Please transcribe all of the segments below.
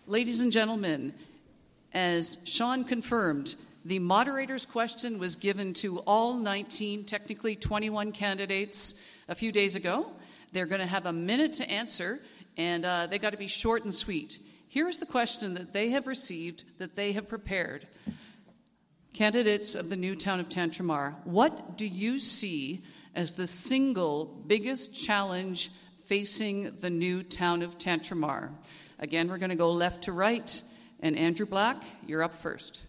Ladies and gentlemen, as Sean confirmed, the moderator's question was given to all 19, technically 21 candidates a few days ago. They're going to have a minute to answer, and they got to be short and sweet. Here is the question that they have received, that they have prepared. Candidates of the new town of Tantramar, what do you see as the single biggest challenge facing the new town of Tantramar? Again, we're going to go left to right. And Andrew Black, you're up first.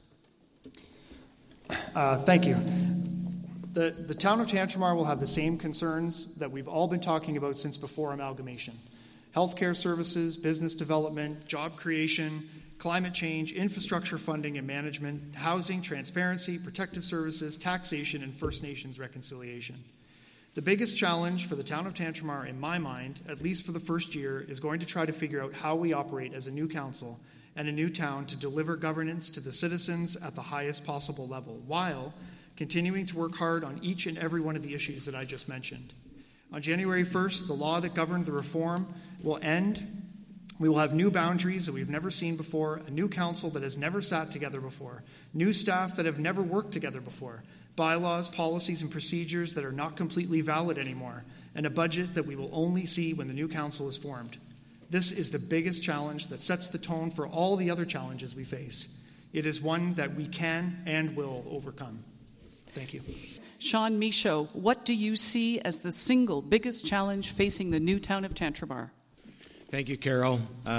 Thank you. The town of Tantramar will have the same concerns that we've all been talking about since before amalgamation. Healthcare services, business development, job creation, climate change, infrastructure funding and management, housing, transparency, protective services, taxation, and First Nations reconciliation. The biggest challenge for the town of Tantramar, in my mind, at least for the first year, is going to try to figure out how we operate as a new council and a new town to deliver governance to the citizens at the highest possible level, while continuing to work hard on each and every one of the issues that I just mentioned. On January 1st, the law that governed the reform will end. We will have new boundaries that we've never seen before, a new council that has never sat together before, new staff that have never worked together before, bylaws, policies, and procedures that are not completely valid anymore, and a budget that we will only see when the new council is formed. This is the biggest challenge that sets the tone for all the other challenges we face. It is one that we can and will overcome. Thank you. Sean Michaud, what do you see as the single biggest challenge facing the new town of Tantramar? Thank you, Carol.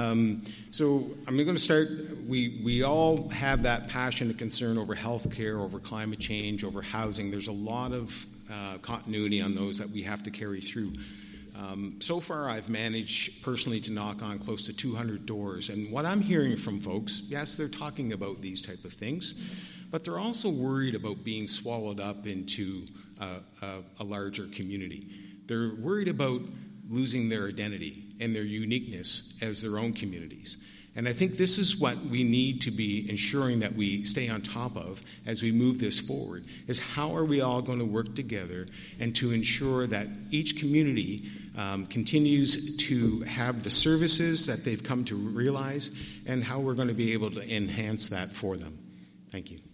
So I'm going to start. We all have that passion and concern over healthcare, over climate change, over housing. There's a lot of continuity on those that we have to carry through. So far, I've managed personally to knock on close to 200 doors. And what I'm hearing from folks, yes, they're talking about these type of things, but they're also worried about being swallowed up into a larger community. They're worried about losing their identity and their uniqueness as their own communities. And I think this is what we need to be ensuring that we stay on top of as we move this forward, is how are we all going to work together and to ensure that each community continues to have the services that they've come to realize, and how we're going to be able to enhance that for them. Thank you.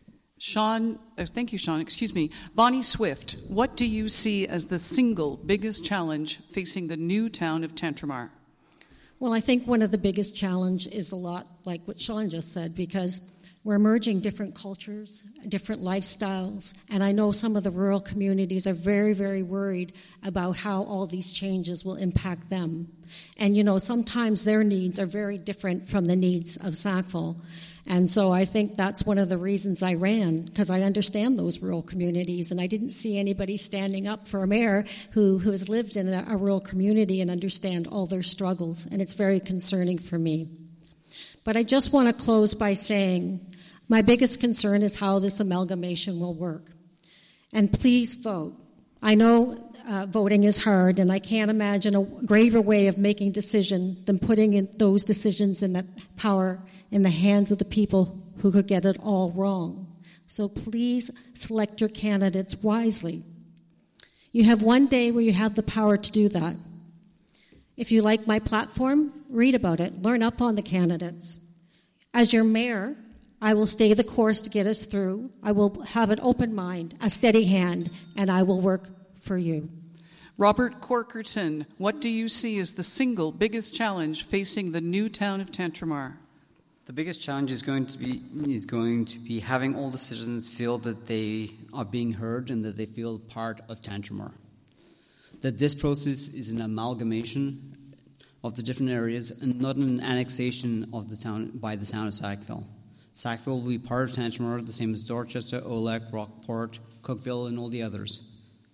Thank you, Sean. Bonnie Swift, what do you see as the single biggest challenge facing the new town of Tantramar? Well, I think one of the biggest challenge is a lot like what Sean just said, because we're merging different cultures, different lifestyles, and I know some of the rural communities are very, very worried about how all these changes will impact them. And, sometimes their needs are very different from the needs of Sackville. And so I think that's one of the reasons I ran, because I understand those rural communities, and I didn't see anybody standing up for a mayor who has lived in a rural community and understand all their struggles, and it's very concerning for me. But I just want to close by saying my biggest concern is how this amalgamation will work. And please vote. I know voting is hard, and I can't imagine a graver way of making decision than putting in those decisions in the power in the hands of the people who could get it all wrong. So please select your candidates wisely. You have one day where you have the power to do that. If you like my platform, read about it, learn up on the candidates. As your mayor, I will stay the course to get us through. I will have an open mind, a steady hand, and I will work for you. Robert Corkerton, what do you see as the single biggest challenge facing the new town of Tantramar? The biggest challenge is going to be having all the citizens feel that they are being heard and that they feel part of Tantramar. That this process is an amalgamation of the different areas and not an annexation of the town by the town of Sackville. Sackville will be part of Tantramar, the same as Dorchester, Olek, Rockport, Cookville, and all the others.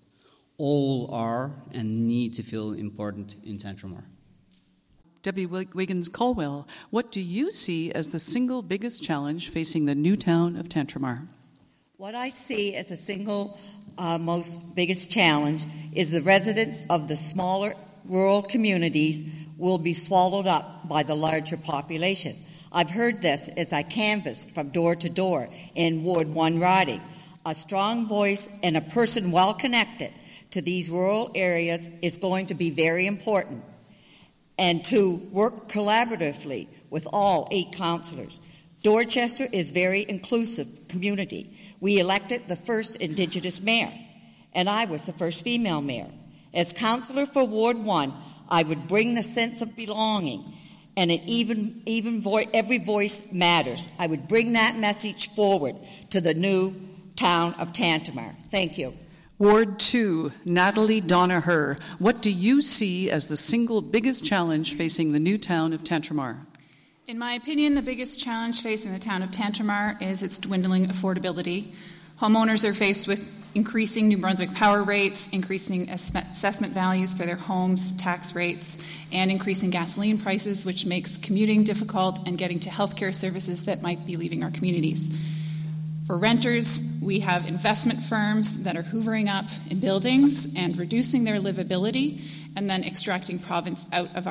All are and need to feel important in Tantramar. Debbie Wiggins-Colwell, what do you see as the single biggest challenge facing the new town of Tantramar? What I see as a single most biggest challenge is the residents of the smaller rural communities will be swallowed up by the larger population. I've heard this as I canvassed from door to door in Ward 1 riding. A strong voice and a person well connected to these rural areas is going to be very important. And to work collaboratively with all 8 councillors. Dorchester is a very inclusive community. We elected the first Indigenous mayor, and I was the first female mayor. As councillor for Ward 1, I would bring the sense of belonging, and every voice matters. I would bring that message forward to the new town of Tantramar. Thank you. Ward 2, Natalie Donaher, what do you see as the single biggest challenge facing the new town of Tantramar? In my opinion, the biggest challenge facing the town of Tantramar is its dwindling affordability. Homeowners are faced with increasing New Brunswick power rates, increasing assessment values for their homes, tax rates, and increasing gasoline prices, which makes commuting difficult and getting to healthcare services that might be leaving our communities. For renters, we have investment firms that are hoovering up in buildings and reducing their livability and then extracting profits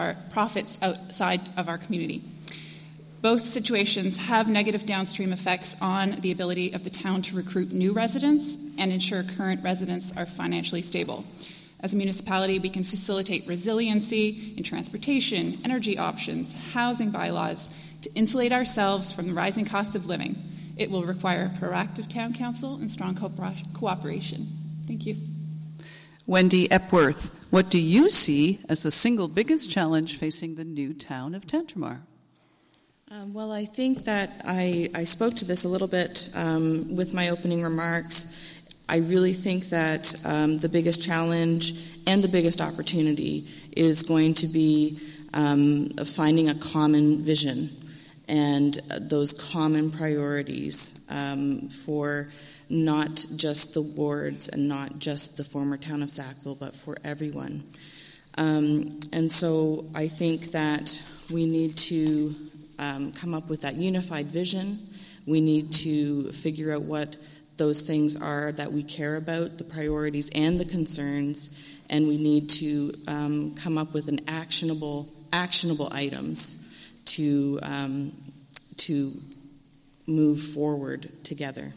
outside of our community. Both situations have negative downstream effects on the ability of the town to recruit new residents and ensure current residents are financially stable. As a municipality, we can facilitate resiliency in transportation, energy options, housing bylaws to insulate ourselves from the rising cost of living. It will require a proactive town council and strong cooperation. Thank you. Wendy Epworth, what do you see as the single biggest challenge facing the new town of Tantramar? Well, I think that I spoke to this a little bit with my opening remarks. I really think that the biggest challenge and the biggest opportunity is going to be finding a common vision and those common priorities for not just the wards and not just the former town of Sackville, but for everyone. And so I think that we need to come up with that unified vision. We need to figure out what those things are that we care about, the priorities and the concerns, and we need to come up with an actionable items to move forward together.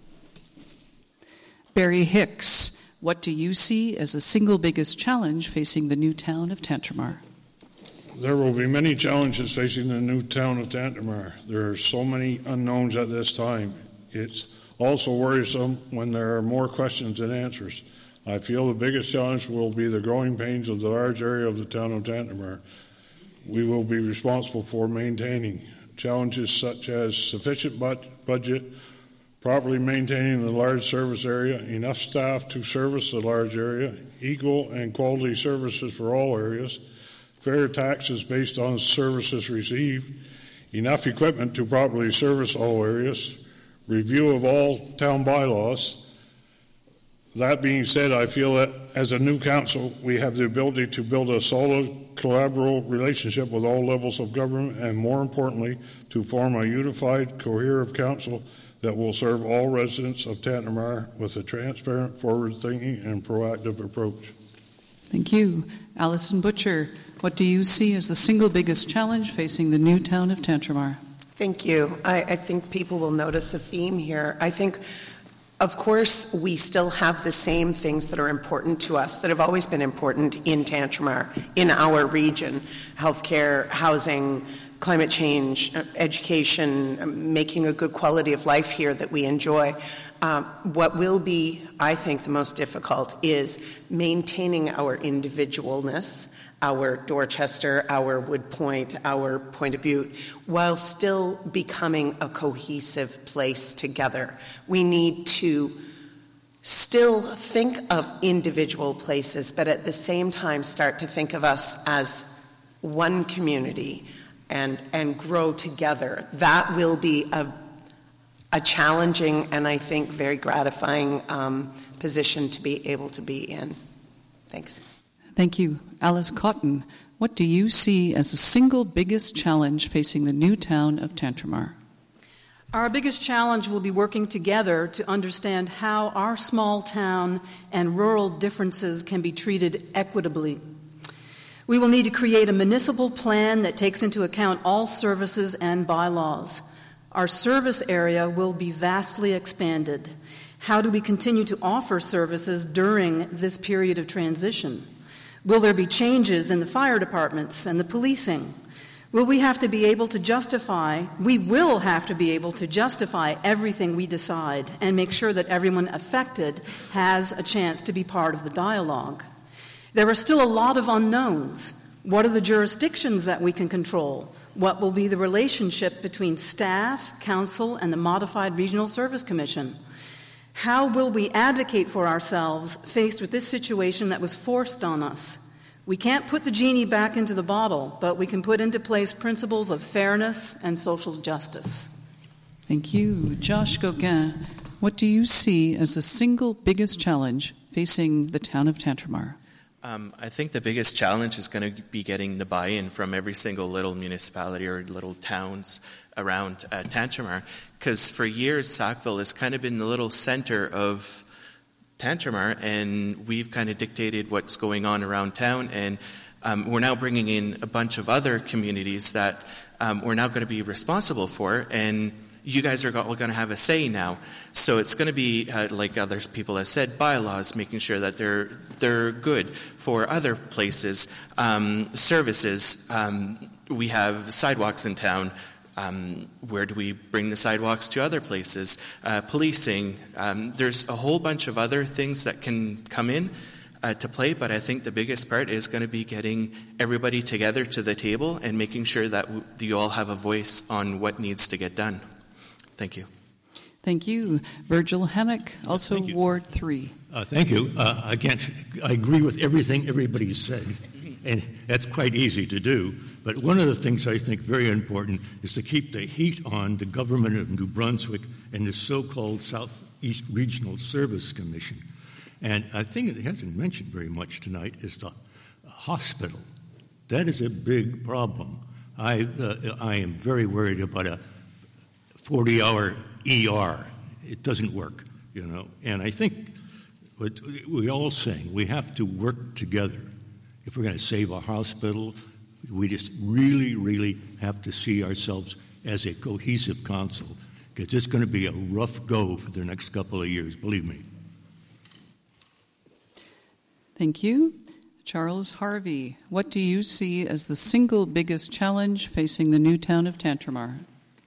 Barry Hicks, what do you see as the single biggest challenge facing the new town of Tantramar? There will be many challenges facing the new town of Tantramar. There are so many unknowns at this time. It's also worrisome when there are more questions than answers. I feel the biggest challenge will be the growing pains of the large area of the town of Tantramar. We will be responsible for maintaining challenges such as sufficient budget, properly maintaining the large service area, enough staff to service the large area, equal and quality services for all areas, fair taxes based on services received, enough equipment to properly service all areas, review of all town bylaws. That being said, I feel that as a new council, we have the ability to build a solid, collaborative relationship with all levels of government, and more importantly, to form a unified, cohesive council that will serve all residents of Tantramar with a transparent, forward-thinking, and proactive approach. Thank you. Alison Butcher, what do you see as the single biggest challenge facing the new town of Tantramar? Thank you. I think people will notice a theme here. I think, of course, we still have the same things that are important to us, that have always been important in Tantramar, in our region: healthcare, housing, climate change, education, making a good quality of life here that we enjoy. What will be, I think, the most difficult is maintaining our individualness, our Dorchester, our Wood Point, our Point of Butte, while still becoming a cohesive place together. We need to still think of individual places, but at the same time start to think of us as one community and grow together. That will be a challenging and I think very gratifying position to be able to be in. Thanks. Thank you. Alice Cotton, what do you see as the single biggest challenge facing the new town of Tantramar? Our biggest challenge will be working together to understand how our small town and rural differences can be treated equitably. We will need to create a municipal plan that takes into account all services and bylaws. Our service area will be vastly expanded. How do we continue to offer services during this period of transition? Will there be changes in the fire departments and the policing? We will have to be able to justify everything we decide and make sure that everyone affected has a chance to be part of the dialogue. There are still a lot of unknowns. What are the jurisdictions that we can control? What will be the relationship between staff, council, and the Modified Regional Service Commission? How will we advocate for ourselves faced with this situation that was forced on us? We can't put the genie back into the bottle, but we can put into place principles of fairness and social justice. Thank you. Josh Gauguin, what do you see as the single biggest challenge facing the town of Tantramar? I think the biggest challenge is going to be getting the buy-in from every single little municipality or little towns around Tantramar, because for years Sackville has kind of been the little center of Tantramar, and we've kind of dictated what's going on around town, and we're now bringing in a bunch of other communities that we're now going to be responsible for, and you guys are all going to have a say now. So it's going to be, like other people have said, bylaws, making sure that they're good for other places, services. We have sidewalks in town. Where do we bring the sidewalks to other places? Policing. There's a whole bunch of other things that can come in to play, but I think the biggest part is going to be getting everybody together to the table and making sure that you all have a voice on what needs to get done. Thank you. Thank you. Virgil Hammack, also Ward 3. Thank you. Again, I agree with everything everybody said, and that's quite easy to do. But one of the things I think very important is to keep the heat on the government of New Brunswick and the so-called Southeast Regional Service Commission. And I think it hasn't mentioned very much tonight is the hospital. That is a big problem. I am very worried about a 40-hour ER. It doesn't work, And I think what we're all saying, we have to work together. If we're going to save a hospital, we just really, really have to see ourselves as a cohesive council, because it's going to be a rough go for the next couple of years, believe me. Thank you. Charles Harvey, what do you see as the single biggest challenge facing the new town of Tantramar?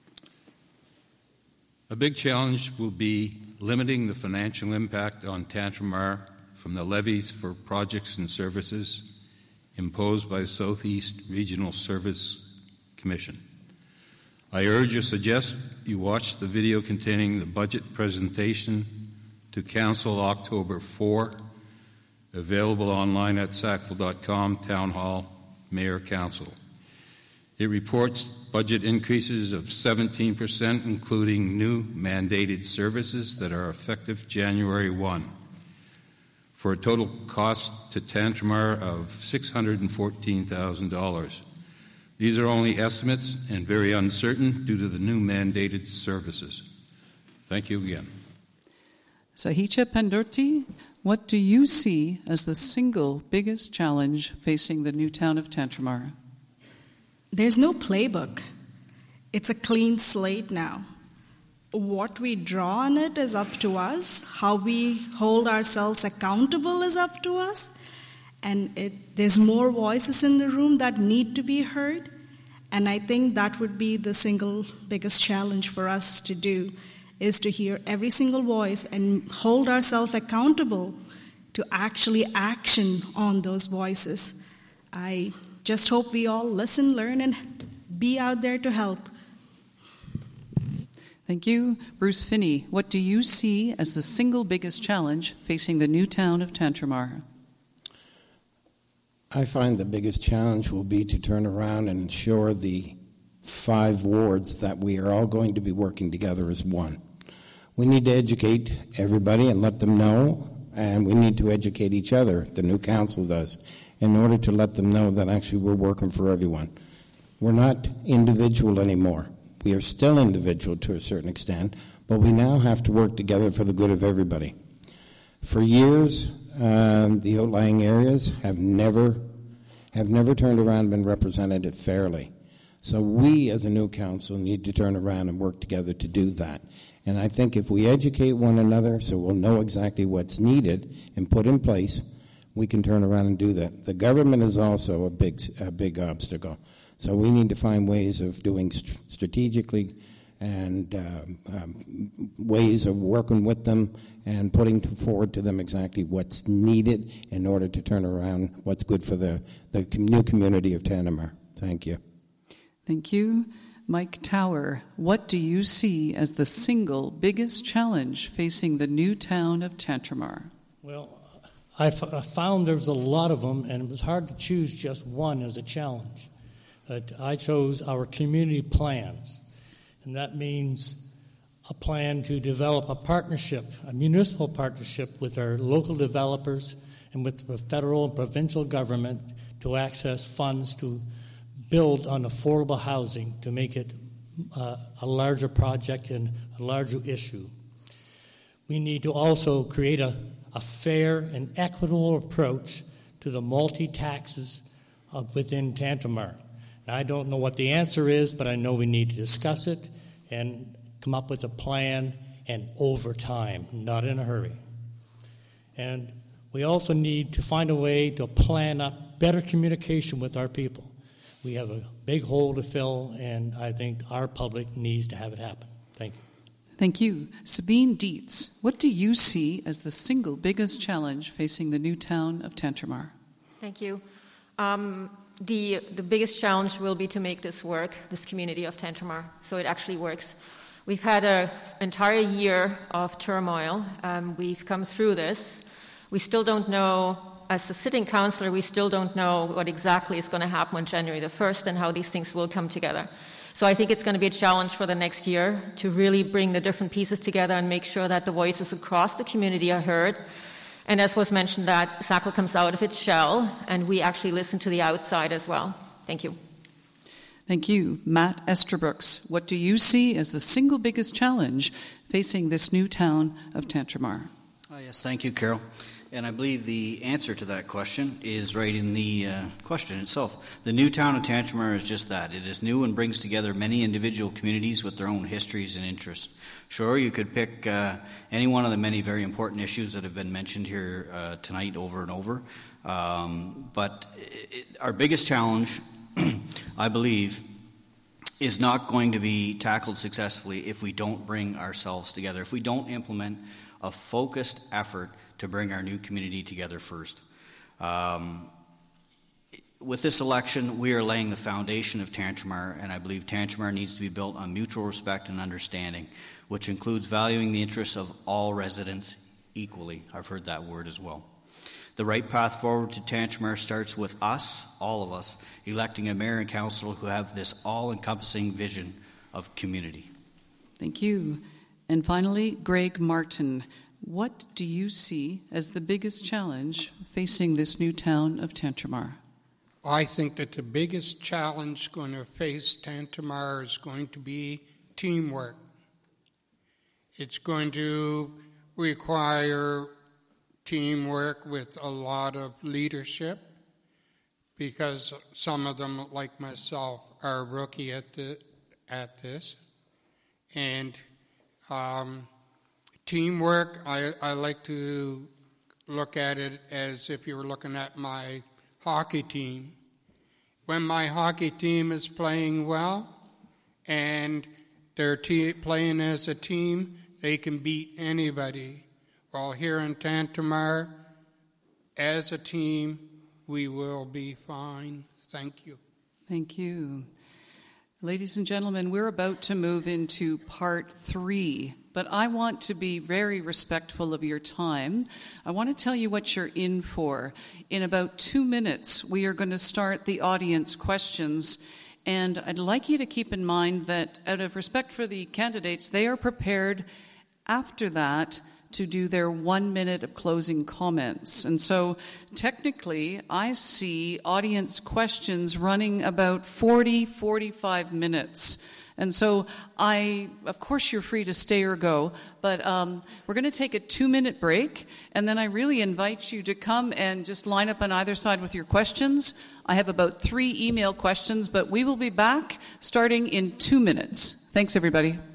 A big challenge will be limiting the financial impact on Tantramar from the levies for projects and services imposed by the Southeast Regional Service Commission. I urge or suggest you watch the video containing the budget presentation to Council October 4, available online at sackville.com, Town Hall, Mayor Council. It reports budget increases of 17%, including new mandated services that are effective January 1, for a total cost to Tantramar of $614,000. These are only estimates and very uncertain due to the new mandated services. Thank you again. Sahicha Pandurti, what do you see as the single biggest challenge facing the new town of Tantramar? There's no playbook. It's a clean slate now. What we draw on it is up to us. How we hold ourselves accountable is up to us. And there's more voices in the room that need to be heard. And I think that would be the single biggest challenge for us to do, is to hear every single voice and hold ourselves accountable to actually action on those voices. I just hope we all listen, learn, and be out there to help. Thank you. Bruce Finney, what do you see as the single biggest challenge facing the new town of Tantramar? I find the biggest challenge will be to turn around and ensure the 5 wards that we are all going to be working together as one. We need to educate everybody and let them know, and we need to educate each other, the new council does, in order to let them know that actually we're working for everyone. We're not individual anymore. We are still individual to a certain extent, but we now have to work together for the good of everybody. For years, the outlying areas have never turned around and been represented fairly. So we, as a new council, need to turn around and work together to do that. And I think if we educate one another so we'll know exactly what's needed and put in place, we can turn around and do that. The government is also a big obstacle. So we need to find ways of doing strategically and ways of working with them and putting forward to them exactly what's needed in order to turn around what's good for the new community of Tantramar. Thank you. Thank you. Mike Tower, what do you see as the single biggest challenge facing the new town of Tantramar? Well, I found there's a lot of them, and it was hard to choose just one as a challenge. But I chose our community plans, and that means a plan to develop a partnership, a municipal partnership with our local developers and with the federal and provincial government to access funds to build on affordable housing to make it a larger project and a larger issue. We need to also create a fair and equitable approach to the multi-taxes within Tantramar. Now, I don't know what the answer is, but I know we need to discuss it and come up with a plan, and over time, not in a hurry. And we also need to find a way to plan up better communication with our people. We have a big hole to fill, and I think our public needs to have it happen. Thank you. Thank you. Sabine Dietz, what do you see as the single biggest challenge facing the new town of Tantramar? Thank you. The biggest challenge will be to make this work, this community of Tantramar, so it actually works. We've had an entire year of turmoil. We've come through this. We still don't know, as a sitting councillor, we still don't know what exactly is going to happen on January the 1st and how these things will come together. So I think it's going to be a challenge for the next year to really bring the different pieces together and make sure that the voices across the community are heard. And as was mentioned, that SACL comes out of its shell and we actually listen to the outside as well. Thank you. Thank you. Matt Esterbrooks, what do you see as the single biggest challenge facing this new town of Tantramar? Yes, thank you, Carol. And I believe the answer to that question is right in the question itself. The new town of Tantramar is just that. It is new and brings together many individual communities with their own histories and interests. Sure, you could pick any one of the many very important issues that have been mentioned here tonight over and over. But our biggest challenge, I believe, is not going to be tackled successfully if we don't bring ourselves together, if we don't implement a focused effort to bring our new community together first. With this election, we are laying the foundation of Tantramar, and I believe Tantramar needs to be built on mutual respect and understanding, which includes valuing the interests of all residents equally. I've heard that word as well. The right path forward to Tantramar starts with us, all of us, electing a mayor and council who have this all-encompassing vision of community. Thank you. And finally, Greg Martin, what do you see as the biggest challenge facing this new town of Tantramar? I think that the biggest challenge going to face Tantramar is going to be teamwork. It's going to require teamwork with a lot of leadership, because some of them, like myself, are a rookie at this. And teamwork, I like to look at it as if you were looking at my hockey team. When my hockey team is playing well and they're playing as a team, they can beat anybody. While here in Tantramar, as a team, we will be fine. Thank you. Thank you. Ladies and gentlemen, we're about to move into part 3, but I want to be very respectful of your time. I want to tell you what you're in for. In about 2 minutes, we are going to start the audience questions, and I'd like you to keep in mind that out of respect for the candidates, they are prepared after that to do their 1 minute of closing comments. And so technically, I see audience questions running about 45 minutes. And so of course you're free to stay or go, but we're going to take a 2-minute break, and then I really invite you to come and just line up on either side with your questions. I have about 3 email questions, but we will be back starting in 2 minutes. Thanks, everybody.